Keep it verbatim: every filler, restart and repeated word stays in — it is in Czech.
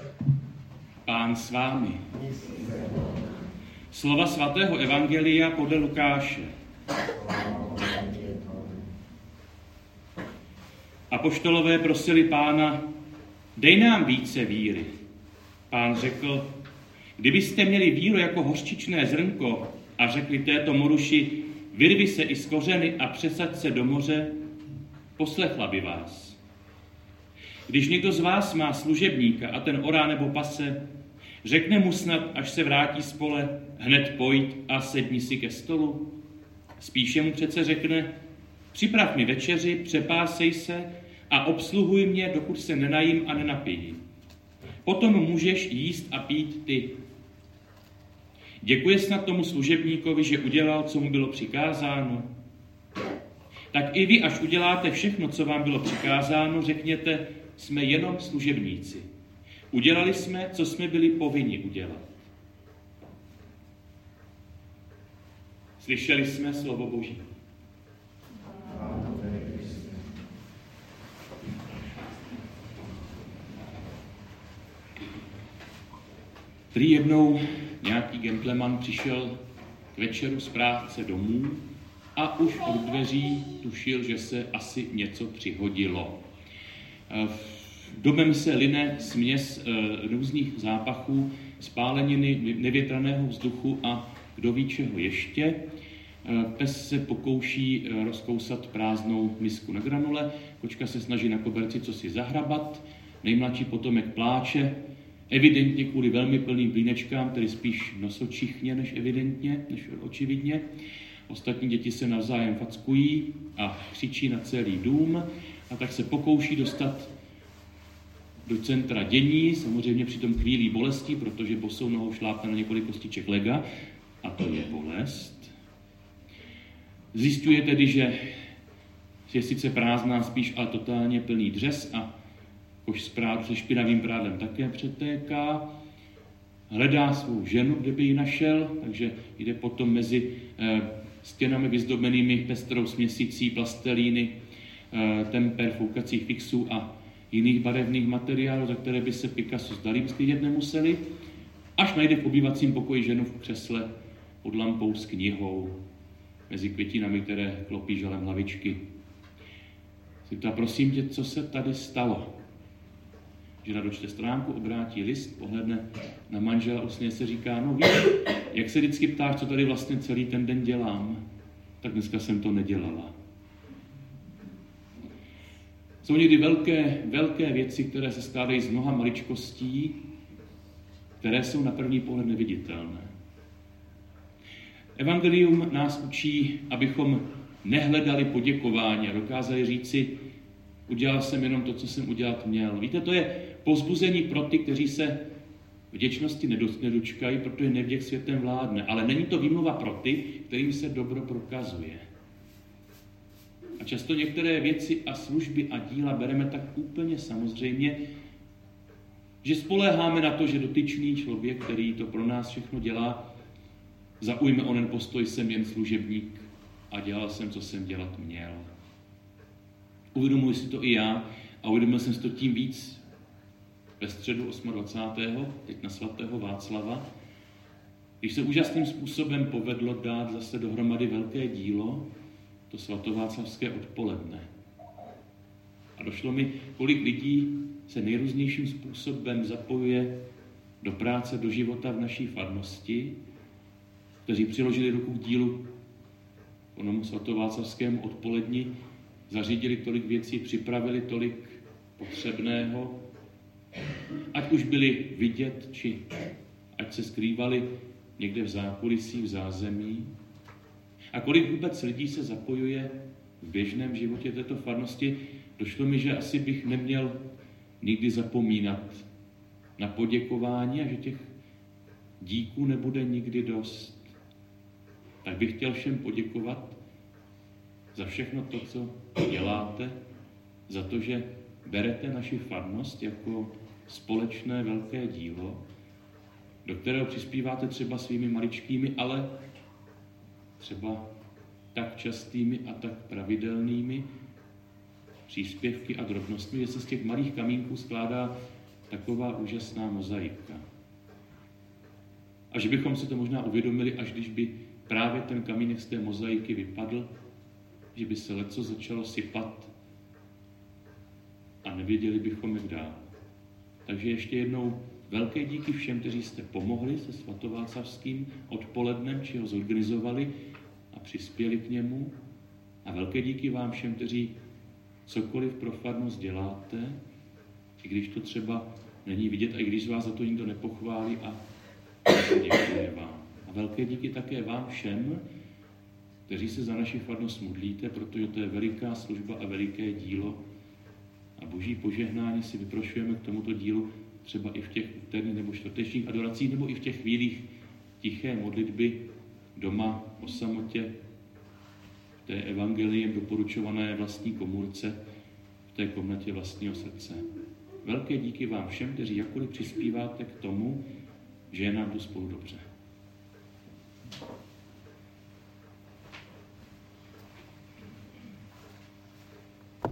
Pán s vámi. Slova svatého evangelia podle Lukáše. Apoštolové prosili Pána, dej nám více víry. Pán řekl, kdybyste měli víru jako hořčičné zrnko a řekli této moruši, vyrvi se i z kořeny a přesaď se do moře, poslechla by vás. Když někdo z vás má služebníka a ten orá nebo pase, řekne mu snad, až se vrátí z pole, hned pojď a sedni si ke stolu. Spíše mu přece řekne, připrav mi večeři, přepásej se a obsluhuj mě, dokud se nenajím a nenapiji. Potom můžeš jíst a pít ty. Děkuje snad tomu služebníkovi, že udělal, co mu bylo přikázáno. Tak i vy, až uděláte všechno, co vám bylo přikázáno, řekněte, jsme jenom služebníci. Udělali jsme, co jsme byli povinni udělat. Slyšeli jsme slovo Boží. Prý jednou nějaký gentleman přišel k večeru správce domů a už od dveří tušil, že se asi něco přihodilo. Domem se line směs různých zápachů, spáleniny, nevětraného vzduchu a kdo ví čeho ještě. Pes se pokouší rozkousat prázdnou misku na granule, kočka se snaží na koberci cosi zahrabat, nejmladší potomek pláče, evidentně kvůli velmi plným blínečkám, tedy spíš nosočichně než evidentně, než očividně. Ostatní děti se navzájem fackují a křičí na celý dům a tak se pokouší dostat do centra dění, samozřejmě přitom chvílí bolestí, protože bosou nohou šlápne na několik kostiček lega a to je bolest. Zjišťuje tedy, že je sice prázdná, spíš ale totálně plný dřez a koš se špinavým prádlem také přetéká. Hledá svou ženu, kde by ji našel, takže jde potom mezi eh, stěnami vyzdobenými pestrou směsicí plastelíny, eh, temper, foukacích fixů a jiných barevných materiálů, za které by se Picasso s Dalím stydět nemuseli, až najde v obývacím pokoji ženu v křesle pod lampou s knihou, mezi květinami, které klopí žalem hlavičky. Říká, prosím tě, co se tady stalo? Žena dočte stránku, obrátí list, pohledne na manžela, usměje se, říká, no víš, jak se vždycky ptáš, co tady vlastně celý ten den dělám, tak dneska jsem to nedělala. Jsou někdy velké, velké věci, které se skládají z mnoha maličkostí, které jsou na první pohled neviditelné. Evangelium nás učí, abychom nehledali poděkování a dokázali říci, udělal jsem jenom to, co jsem udělat měl. Víte, to je povzbuzení pro ty, kteří se vděčnosti nedočkají, protože nevděk světem vládne. Ale není to výmluva pro ty, kterým se dobro prokazuje. A často některé věci a služby a díla bereme tak úplně samozřejmě, že spoléháme na to, že dotyčný člověk, který to pro nás všechno dělá, zaujme onen postoj, jsem jen služebník a dělal jsem, co jsem dělat měl. Uvědomuji si to i já a uvědomil jsem si to tím víc ve středu dvacátého osmého teď na svatého Václava, když se úžasným způsobem povedlo dát zase dohromady velké dílo, to svatováclavské odpoledne. A došlo mi, kolik lidí se nejrůznějším způsobem zapojuje do práce, do života v naší farnosti, kteří přiložili ruku k dílu onomu svatováclavskému odpoledni, zařídili tolik věcí, připravili tolik potřebného, ať už byli vidět, či ať se skrývali někde v zákulisí, v zázemí. A kolik vůbec lidí se zapojuje v běžném životě této farnosti, došlo mi, že asi bych neměl nikdy zapomínat na poděkování a že těch díků nebude nikdy dost. Tak bych chtěl všem poděkovat za všechno to, co děláte, za to, že berete naši farnost jako společné velké dílo, do kterého přispíváte třeba svými maličkými, ale třeba tak častými a tak pravidelnými příspěvky a drobnostmi, že se z těch malých kamínků skládá taková úžasná mozaika. A že bychom si to možná uvědomili, až když by právě ten kamínek z té mozaiky vypadl, že by se leco začalo sypat a nevěděli bychom, jak dál. Takže ještě jednou velké díky všem, kteří jste pomohli se svatováclavským odpolednem, či ho zorganizovali a přispěli k němu. A velké díky vám všem, kteří cokoliv pro farnost děláte, i když to třeba není vidět, a i když vás za to nikdo nepochválí, a děkuje vám. A velké díky také vám všem, kteří se za naši farnost modlíte, protože to je veliká služba a veliké dílo. A boží požehnání si vyprošujeme k tomuto dílu třeba i v těch úterních nebo čtvrtečních adoracích, nebo i v těch chvílích tiché modlitby doma o samotě, v té evangeliem doporučované vlastní komůrce, v té komnatě vlastního srdce. Velké díky vám všem, kteří jakkoliv přispíváte k tomu, že je nám tu spolu dobře.